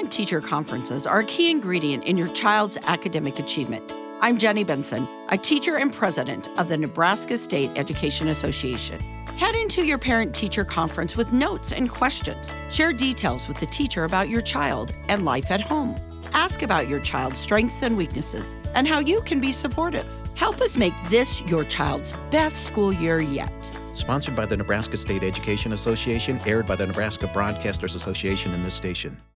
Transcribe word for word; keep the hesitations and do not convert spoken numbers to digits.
Parent-teacher conferences are a key ingredient in your child's academic achievement. I'm Jenny Benson, a teacher and president of the Nebraska State Education Association. Head into your parent-teacher conference with notes and questions. Share details with the teacher about your child and life at home. Ask about your child's strengths and weaknesses and how you can be supportive. Help us make this your child's best school year yet. Sponsored by the Nebraska State Education Association, aired by the Nebraska Broadcasters Association and this station.